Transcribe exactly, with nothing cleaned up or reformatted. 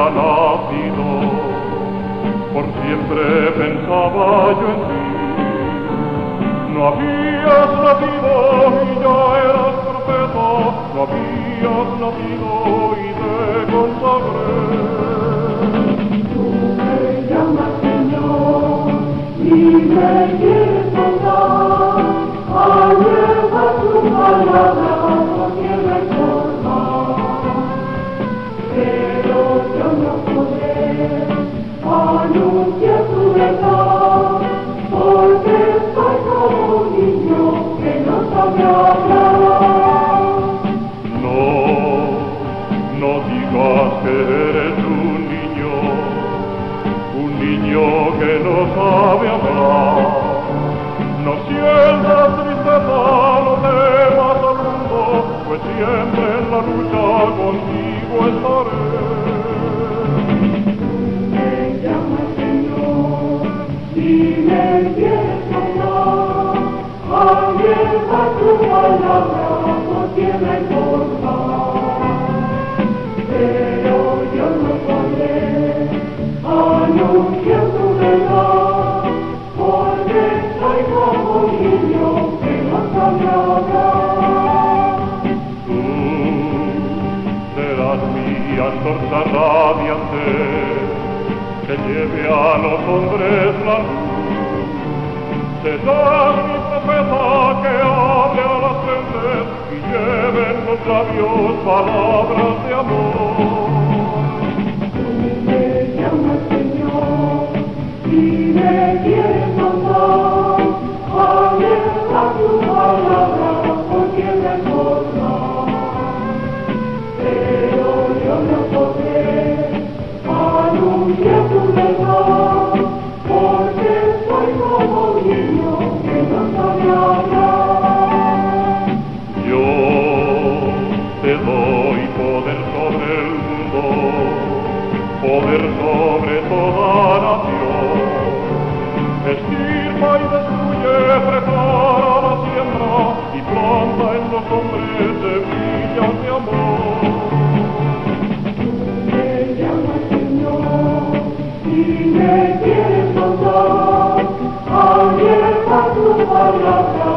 nacido, por siempre pensaba yo en ti. No habías nacido y ya eras profeta, no habías nacido y te consagré. Tú me llamas Señor y me quieres contar, al llevar tu palabra por tierra y por mar. Pero yo no podré anunciar tu verdad, porque soy como un niño que no sabe hablar. No, no digas que eres un niño, un niño que no sabe hablar. No sientas tristeza, no temas al mundo, pues siempre en la lucha contigo estaré. Me llamas Señor y me quieres hablar, al llevar tu palabra por tierra y por mar. Pero yo no podré anunciar tu verdad, porque soy como un niño que no sabe hablar. Tú serás mi antorcha radiante, que lleve a los hombres la luz. Serás mi profeta que hable a las gentes y lleve en los labios palabras de amor. Tú me llamas Señor y me quieres mandar, a llevar tu palabra por tierra y por mar. Pero yo no podré anunciar tu verdad, porque soy como un niño que no sabe hablar. Yo te doy poder sobre el mundo, poder sobre toda nación. Estirpa y destruye, prepara la siembra y planta en los hombres semillas de amor. Tú me llamas Señor y me quieres mandar, a llevar tu palabra